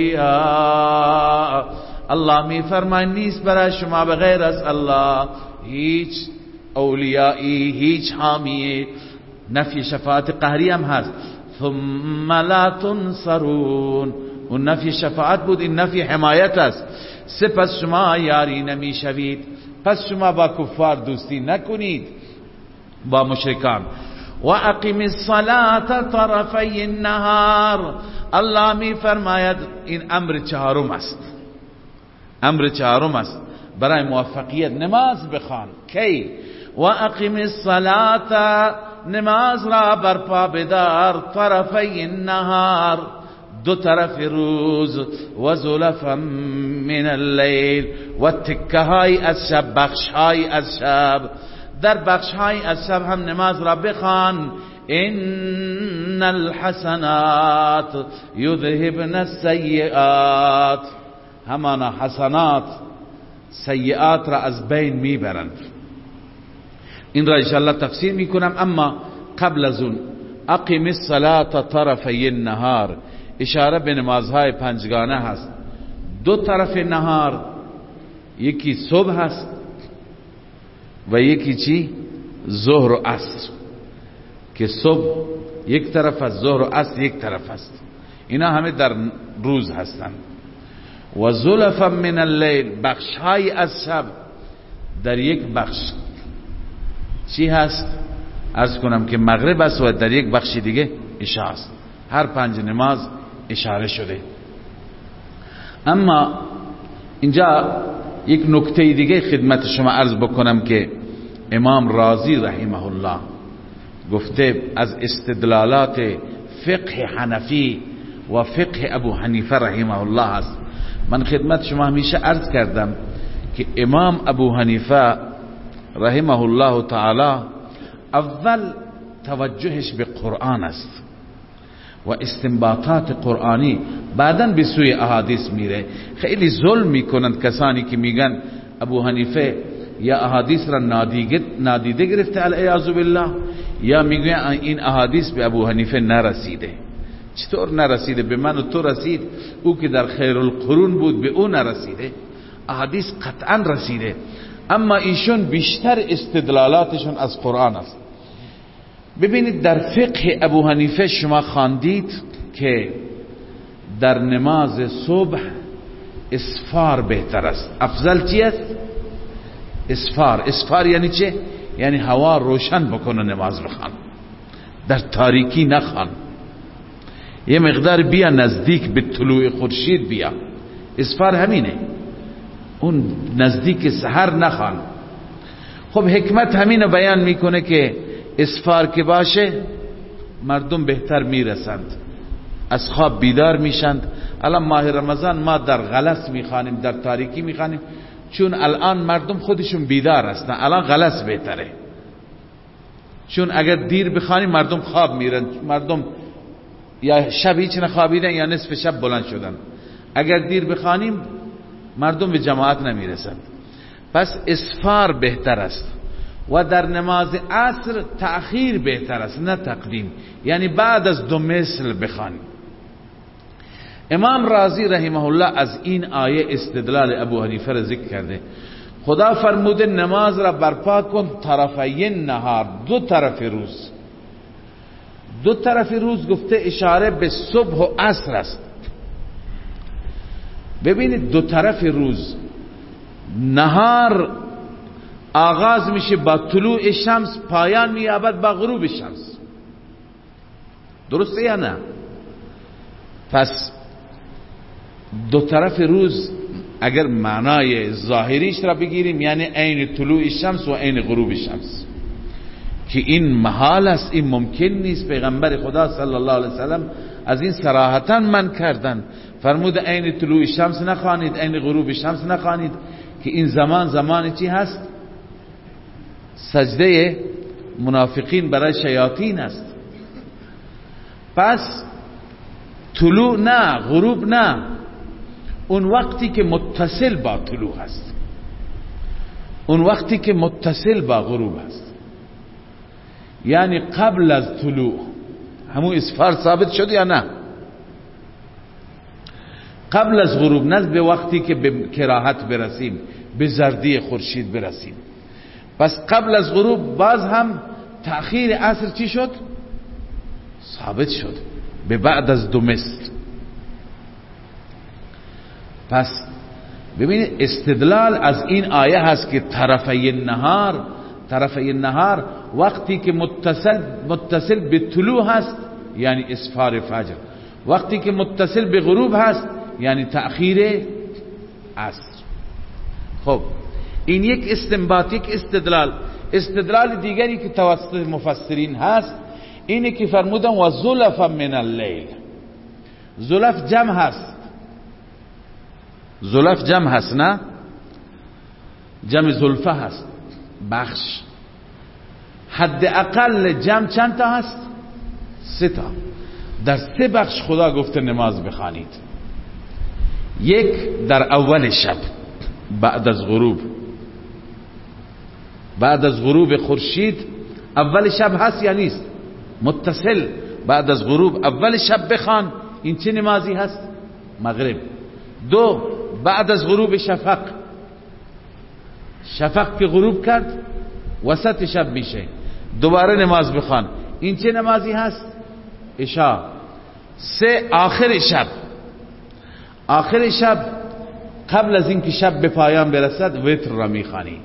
اولیاء، الله می فرماید نیست برای شما بغیر از الله هیچ اولیایی، هیچ حامی. نفی شفاعت قهری هم هست. ثم لا تنصرون، اون نفی شفاعت بود، این نفی حمایت است. سپس شما یاری نمی شوید، پس شما با کفار دوستی نکنید، با مشرکان. و اقیم الصلاة طرفی النهار، الله می فرماید این امر چهارم است، امر چهارم است برای موفقیت. نماز بخوان. کی؟ و اقیم الصلاة، نماز را برپا بدار. طرفی النهار، دو طرف روز. و زلفا من اللیل، و تکه های از شب، بخش های از شب. در بخش های از شب هم نماز را بخوان. ان الحسنات یذهبن السیئات، همانا حسنات سیئات را از بین میبرند. این را انشاءالله تفسیر میکنم. اما قبل از اون اقیم الصلاة طرفی النهار، اشاره به نمازهای پنجگانه هست. دو طرف نهار، یکی صبح هست و یکی چی؟ ظهر و عصر، که صبح یک طرف است، ظهر و عصر یک طرف است. اینا همه در روز هستند. و زلفا من اللیل، بخش های از شب در یک بخش چی هست؟ عرض کنم که مغرب است و در یک بخش دیگه عشاء است. هر پنج نماز اشاره شده. اما اینجا یک نکته دیگه خدمت شما عرض بکنم که امام رازی رحمه الله گفته از استدلالات فقه حنفی و فقه ابو حنیفه رحمه الله است. من خدمت شما همیشه عرض کردم که امام ابو حنیفه رحمه الله تعالی اول توجهش به قرآن است و استنباطات قرآنی بعداً به سوی احادیث میره. خیلی ظلم میکنند کسانی که میگن ابو حنیفه یا احادیث را نادیده گرفته العیاذ بالله، یا میگن این احادیث به ابو حنیفه نرسیده. چطور نرسیده؟ به من و تو رسید، او که در خیر القرون بود به او نرسیده؟ احادیث قطعا رسیده، اما ایشون بیشتر استدلالاتشون از قرآن است. ببینید در فقه ابو حنیفه شما خواندید که در نماز صبح اسفار بهتر است. افضل چی است؟ اسفار. اسفار یعنی چه؟ یعنی هوا روشن بکنه نماز بخوان، در تاریکی نخوان، یه مقدار بیا نزدیک به طلوع خورشید بیا. اسفار همینه، اون نزدیک سحر نخوان. خب حکمت همینو بیان میکنه که اسفار که باشه مردم بهتر میرسند، از خواب بیدار میشند. الان ماه رمضان ما در غلس میخوانیم، در تاریکی میخوانیم، چون الان مردم خودشون بیدار هستن. الان غلس بهتره، چون اگر دیر بخوانیم مردم خواب میرن، مردم یا شب هیچ نخوابیدن یا نصف شب بلند شدن. اگر دیر بخوانیم مردم به جماعت نمیرسند. پس اسفار بهتر است و در نماز عصر تأخیر بهتر است نه تقدیم، یعنی بعد از دو مثل بخوانیم. امام رازی رحمه الله از این آیه استدلال ابو حنیفه را ذکر کرده. خدا فرموده نماز را برپا کن طرفی نهار، دو طرف روز. دو طرف روز گفته اشاره به صبح و عصر است. ببینید دو طرف روز، نهار آغاز میشه با طلوع شمس، پایان مییابد با غروب شمس، درسته یا نه؟ پس دو طرف روز اگر معنای ظاهریش را بگیریم یعنی عین طلوع شمس و عین غروب شمس، که این محال است، این ممکن نیست. پیغمبر خدا صلی الله علیه وسلم از این صراحتا من کردن، فرمود عین طلوع شمس نخوانید، عین غروب شمس نخوانید، که این زمان زمان چی هست؟ سجده منافقین برای شیاطین است. پس طلوع نه، غروب نه، اون وقتی که متصل با طلوع هست، اون وقتی که متصل با غروب هست، یعنی قبل از طلوع. همون اسفار ثابت شد یا نه؟ قبل از غروب، نه به وقتی که به کراهت برسیم، به زردی خورشید برسیم. پس قبل از غروب باز هم تأخیر عصر چی شد؟ ثابت شد به بعد از دو مثل. پس ببینید استدلال از این آیه هست که طرفی النهار، طرفی النهار وقتی که متصل متصل به طلوع هست یعنی اسفار فجر، وقتی که متصل به غروب هست یعنی تأخیر عصر. خب این یک استنباط، یک استدلال. استدلال دیگری که توسط مفسرین هست اینه که فرمودن و زلفا من اللیل. زلف جمع هست، زلف جمع هست نه؟ جمع زلفه هست، بخش. حد اقل جمع چند تا هست؟ سه تا. در سه بخش خدا گفته نماز بخوانید. یک در اول شب بعد از غروب، بعد از غروب خورشید اول شب هست یا نیست؟ متصل بعد از غروب اول شب بخوان. این چه نمازی هست؟ مغرب. دو بعد از غروب شفق، شفق که غروب کرد وسط شب میشه، دوباره نماز بخوان. این چه نمازی هست؟ عشاء. سه آخر شب، آخر شب قبل از اینکه شب به پایان برسد وتر را میخوانی.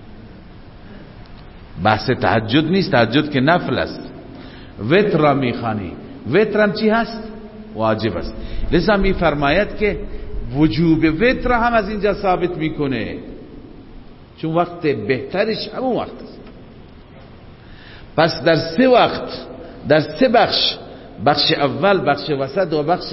بحث تهجد نیست، تهجد که نفل است. وتر را میخوانی. وتر هم چی هست؟ واجب است. لذا میفرماید که وجوب وتر هم از اینجا ثابت میکنه، چون وقت بهترش همون وقت است. پس در سه وقت، در سه بخش، بخش اول، بخش وسط و بخش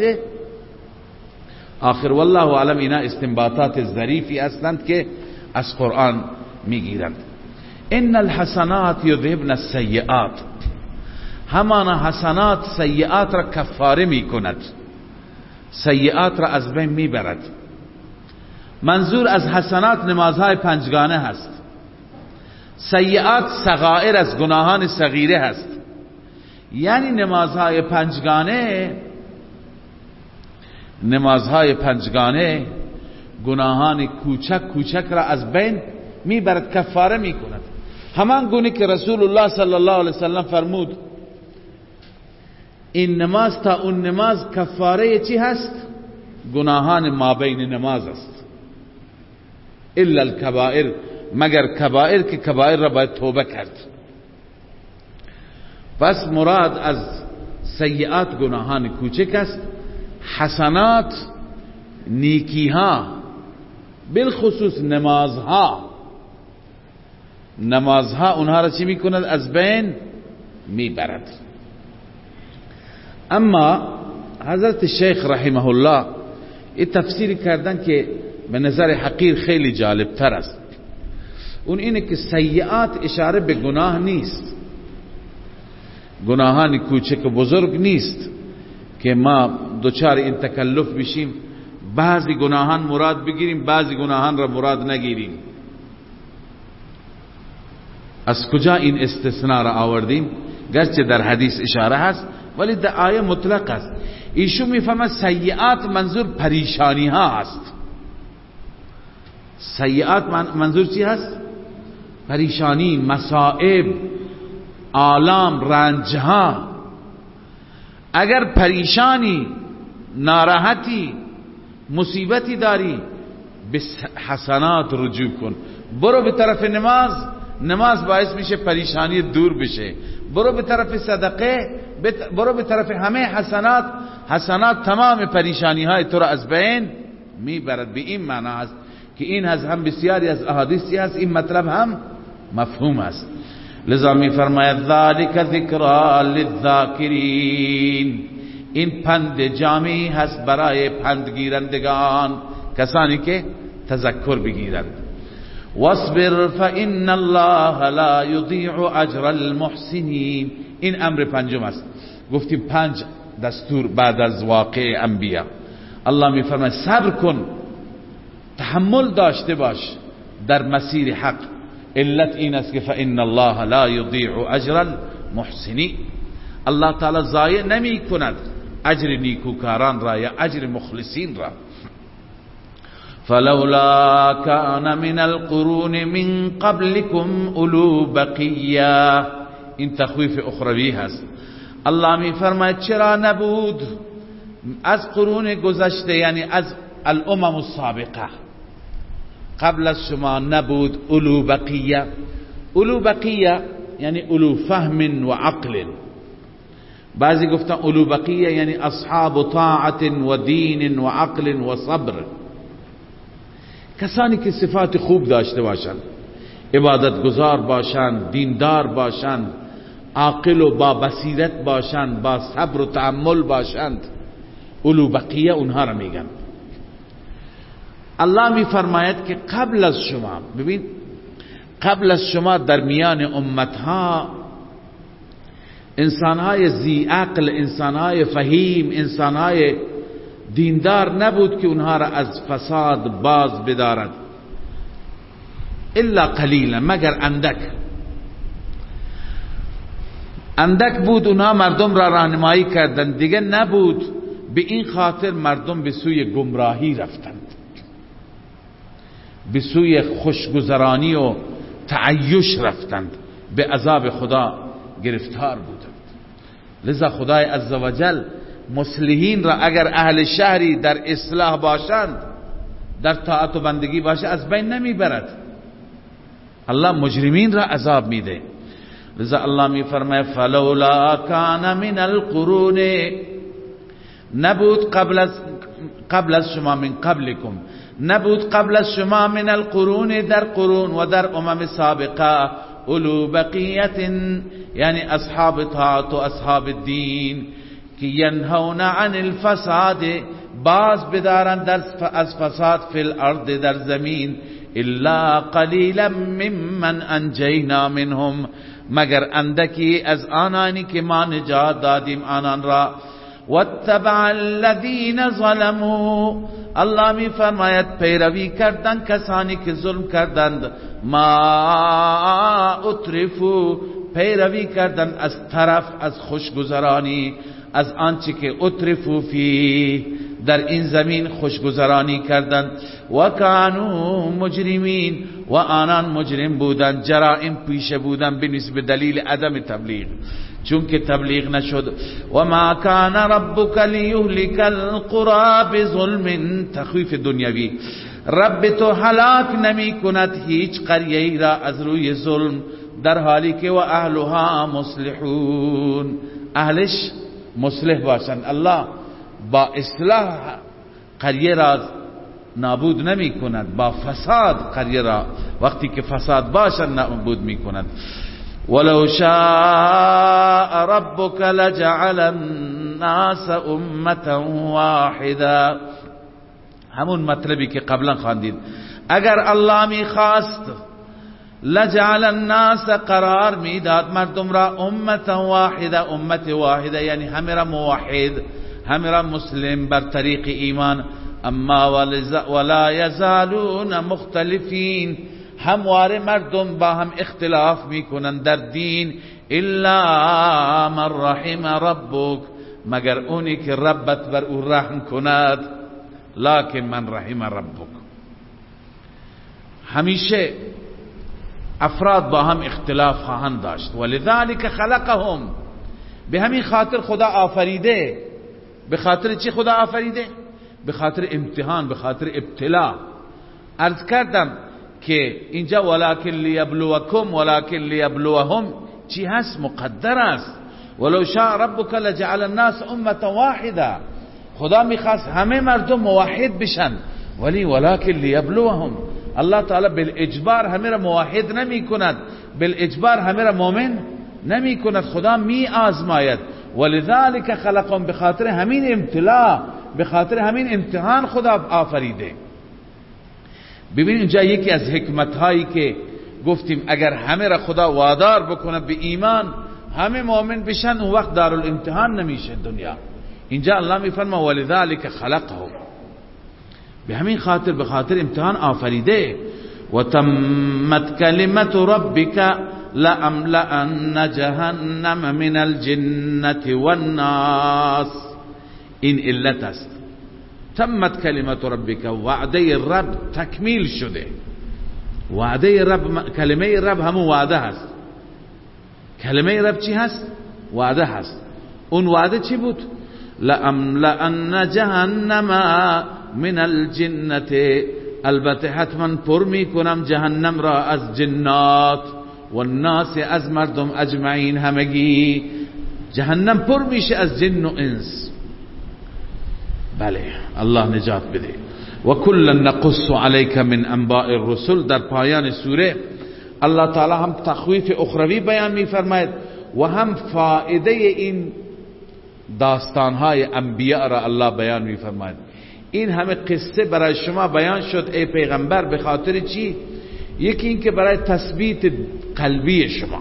آخر. والله اعلم اینا استنباطات ظریفی هستند که از قرآن میگیرند. ان الحسنات یذهبن السیئات، همان حسنات سیئات را کفاره می کند، سیئات را از بین می برد. منظور از حسنات نمازهای پنجگانه هست، سیئات صغائر از گناهان صغیره هست. یعنی نمازهای پنجگانه نمازهای پنجگانه گناهان کوچک کوچک را از بین میبرد، کفاره میکند. همان گونه که رسول الله صلی الله علیه وسلم فرمود این نماز تا اون نماز کفاره چی هست؟ گناهان ما بین نماز است، الا الکبائر، مگر کبائر که کبائر را باید توبه کرد. پس مراد از سیئات گناهان کوچک است، حسنات نیکیها، بالخصوص نمازها نمازها اونها را چی میکند؟ از بین میبرد. اما حضرت شیخ رحمه الله این تفسیری کردن که به نظر حقیر خیلی جالب تر است. اون اینه که سیئات اشاره به گناه نیست، گناهان کوچک و بزرگ نیست که ما دوچار این تکلف بشیم بعضی گناهان مراد بگیریم بعضی گناهان را مراد نگیریم. از کجا این استثناء را آوردیم؟ گرچه در حدیث اشاره هست ولی در آیه مطلق است. ایشون میفهمد سیئات منظور پریشانی ها هست. سیئات منظور چی هست؟ پریشانی، مصائب، آلام، رنج ها. اگر پریشانی، ناراحتی، مصیبتی داری به حسنات رجوع کن، برو به طرف نماز، نماز باعث میشه پریشانی دور بشه. برو به طرف صدقه، برو به طرف همه حسنات، حسنات تمام پریشانی های تو را از بین میبرد. به این معنی است که این از هم بسیاری از احادیثی هست این مطلب هم مفهوم است. لذا می فرماید ذالک ذکرى للذاکرین، این پند جامعی هست برای پند گیرندگان، کسانی که تذکر بگیرند. واصبر فإن الله لا يضيع اجر المحسنین، این امر پنجم است. گفتیم پنج دستور بعد از واقع انبیا. الله می فرماید صبر کن، تحمل داشته باش در مسیر حق. علت این است که فإن الله لا يضيع اجر المحسنین، الله تعالی ضایع نمی کند اجر نیکوکاران را یا اجر مخلصین را. فلولا كان من القرون من قبلكم اولو بقیه، این تخویف اخروی هست. الله می فرماید چرا نبود از قرون گذشته، یعنی از الامم السابقه قبل از شما نبود اولو بقیه. اولو بقیه یعنی اولو فهم و عقل. بعضی گفتن اولو بقیه یعنی اصحاب طاعت و دین و عقل و صبر، کسانی که صفات خوب داشته باشند، عبادت گزار باشند، دیندار باشند، عاقل و با بصیرت باشند، با صبر و تحمل باشند، اولو بقیه اونها را میگن. الله می فرماید که قبل از شما، ببین قبل از شما در میان امتها انسانهای ذی عقل، انسانهای فهیم، انسانهای دیندار نبود که اونها را از فساد باز بدارد، الا قلیلا، مگر اندک اندک بود اونها مردم را راهنمایی کردند، دیگه نبود. به این خاطر مردم به سوی گمراهی رفتند، به سوی خوشگذرانی و تعیش رفتند، به عذاب خدا گرفتار بودند. لذا خدای عزوجل مصلحین را اگر اهل شهری در اصلاح باشند، در طاعت و بندگی باشه، از بین نمی برد. الله مجرمین را عذاب میده. لذا الله می فرماید فلولا کان من القرون، نبود قبل از قبل از شما، من قبلکم، نبود قبل از شما، من القرون، در قرون و در امم سابقه، اولو بقیت یعنی اصحاب طاعت و اصحاب الدین، که ینهون عن الفساد، باز بدارند از فساد، فی الارض، در زمین، الا قلیلا ممن انجینا منهم، مگر اندکی از آنانی که ما نجات دادیم آنان را. واتبع الذین ظلموا، الله می فرماید پیروی کردند کسانی که ظلم کردند، ما اترفوا، پیروی کردند از طرف از خوشگذرانی، از آنچه که اترفوا فی، در این زمین خوشگذرانی کردند. و کانوا مجرمین، و آنان مجرم بودند، جرائم پیشه بودند به دلیل عدم تبلیغ، چون که تبلیغ نشد. و ما کان ربک لیهلک القرى بظلم، تخویف دنیوی، رب تو هلاک نمی کند هیچ قریه را از روی ظلم، در حالی که و اهلها مصلحون، اهلش مصلح باشند. الله با اصلاح قریه را نابود نمی کند، با فساد قریه را وقتی که فساد باشد نابود می کند. ولو شاء ربك لجعل الناس امة واحده، همون مطلبی که قبلا خواندید، اگر الله می خواست لجعل الناس، قرار میداد مردم را امة واحده، امت واحده، یعنی همه را موحد، همه را مسلم بر طریق ایمان. اما ولا یزالون مختلفین، همواره مردم با هم اختلاف میکنند در دین. الا من رحم ربک، مگر اونی که ربت بر او رحم کند. لکن من رحم ربک، همیشه افراد با هم اختلاف خواهند داشت. ولذلك خلقهم، به همین خاطر خدا آفریده. به خاطر چی خدا آفریده؟ به خاطر امتحان، به خاطر ابتلا. عرض کردم که اینجا ولکن لیبلوکم، ولکن لیبلوهم چی هست؟ مقدر است. ولو شاء ربک لجعل الناس امة واحده، خدا میخواست همه مردم موحد بشن، ولی ولکن لیبلوهم، الله تعالی بالاجبار همه را موحد نمی کند، بالاجبار همه را مؤمن نمی کند، خدا می آزماید. ولذلك خلقهم، به خاطر همین امتلا، به خاطر همین امتحان خدا آفریده. ببین اینجا یکی از حکمت هایی که گفتیم اگر همه را خدا وادار بکنه به ایمان، همه مؤمن بشن، اون وقت دارالامتحان نمیشه دنیا. اینجا الله میفرما ولذلك خلقهم، به همین خاطر، به خاطر امتحان آفریده. و تمت کلمت ربک لأملأن جهنم من الجنة والناس، این علت است. تمت کلمت ربک، وعده رب تکمیل شده. وعده رب، کلمه رب همون وعده هست. کلمه رب چی هست؟ وعده هست. اون وعده چی بود؟ لأملأن جهنم من الجنة، البته حتما پر می کنم جهنم را از جنات، و الناس از مردم اجمعین، همگی جهنم پر میشه از جن و انس. بله الله نجات بده. و کلا نقص علیک من انباء الرسل، در پایان سوره الله تعالی هم تخویف اخروی بیان میفرماید و هم فائده این داستانهای انبیاء را الله بیان میفرماید. این همه قصه برای شما بیان شد ای پیغمبر، به خاطر چی؟ یکی این که برای تثبیت قلبی شما،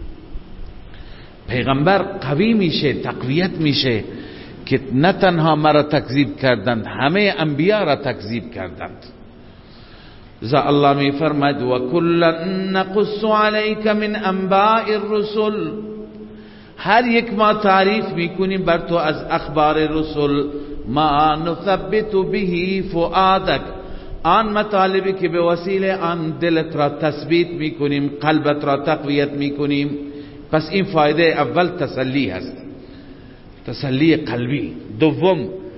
پیغمبر قوی میشه، تقویت میشه که نه تنها مرا تکذیب کردند، همه انبیاء را تکذیب کردند. ذا الله می فرماید و کلا نقص علیک من انباء الرسل، هر یک ما تعریف میکنیم بر تو از اخبار رسل. ما نثبت به فؤادک، آن مطالبی که به وسیله آن دلت را تثبیت میکنیم، قلبت را تقویت میکنیم. پس این فایده اول تسلی هست، تسلی قلبی. دوم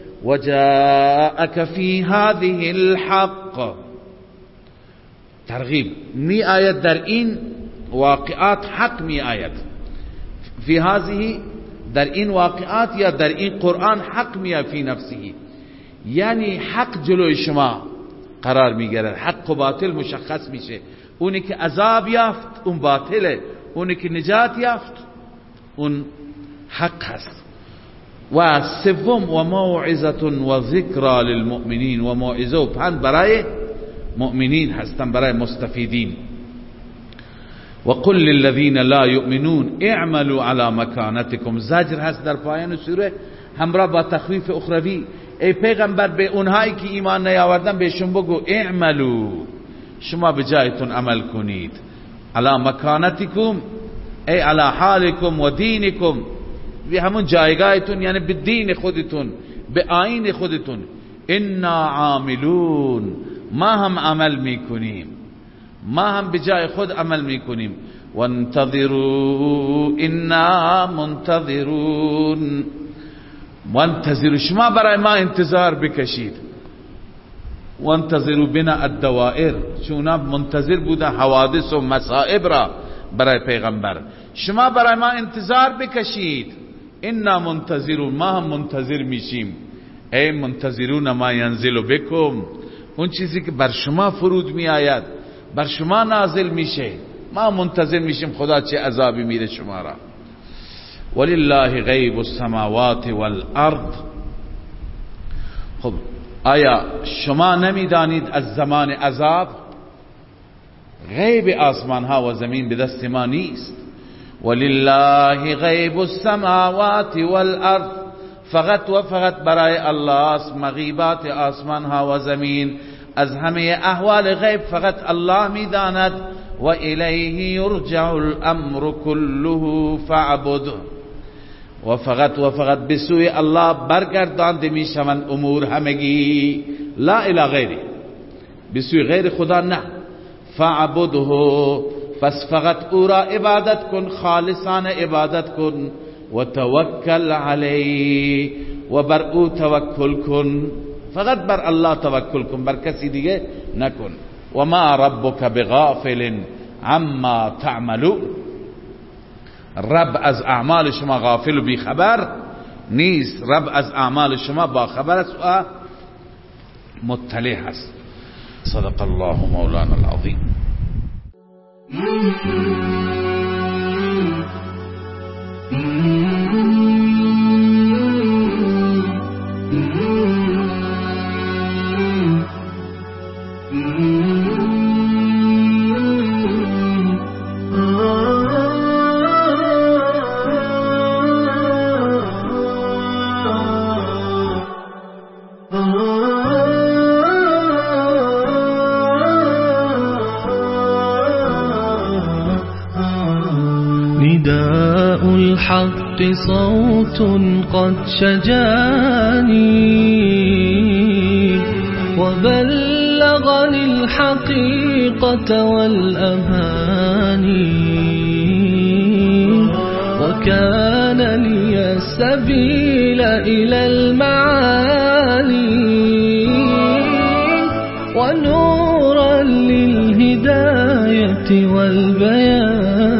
وجاءک فی هذه الحق، ترغیب می آید در این واقعات، حق می آید. فی هذه، در این واقعات یا در این قرآن حق می آید فی نفسه، یعنی حق جلوی شما قرار می گیرد، حق و باطل مشخص میشه. اونی که عذاب یافت اون باطله، اونی که نجات یافت اون حق هست. و سوم و موعظه و ذکر للمؤمنین، و موعظه و پند برای مؤمنین هستن، برای مستفیدین. وقل للذین لا یؤمنون اعملوا على مکانتکم. زجر هست در پایان سوره همراه با تخویف اخروی. ای پیغمبر به اونهایی که ایمان نیاوردن بهشون بگو اعملوا، شما به جایتون عمل کنید، على مکانتکم ای على حالکم و دینکم، به همون جایگاهتون یعنی به دین خودتون، به آیین خودتون. انا عاملون، ما هم عمل میکنیم، ما هم به جای خود عمل میکنیم. وانتظروا انا منتظرون، وانتظروا، شما برای ما انتظار بکشید. وانتظروا بنا الدوائر، چون منتظر بودن حوادث و مصائب را برای پیغمبر. شما برای ما انتظار بکشید. انا منتظرون، ما هم منتظر میشیم. ای منتظرون ما ینزل بکم، اون چیزی که بر شما فرود می آید، بر شما نازل میشه، ما منتظر میشیم خدا چه عذابی میره شما را. ولله غیب السماوات والارض. خب آیا شما نمیدانید از زمان عذاب؟ غیب آسمان ها و زمین به دست ما نیست. ولله غیب السماوات والارض، فقط و فقط برای الله است مغیبات آسمان ها و زمین. از همه احوال غیب فقط الله میداند. و الیه یرجع الامر كله فاعبده، و فقط و فقط به سوی الله برگردانده میشوند امور همگی، لا الی غیره، به سوی غیر خدا نه. فاعبده، پس فقط او را عبادت کن، خالصانه عبادت کن. و توکل علیه، و بر او توکل کن، فقط بر الله توکل کن، بر کسی دیگه نکن. و ما ربک بغافل عما تعملون، رب از اعمال شما غافل و بیخبر نیست، رب از اعمال شما با خبر است و مطلع است. صدق الله مولانا العظیم. نداء الحق صوت قد شجاني وبلغني الحقيقة والأماني، وكان لي السبيل إلى المعاني، ونورا للهداية والبيان.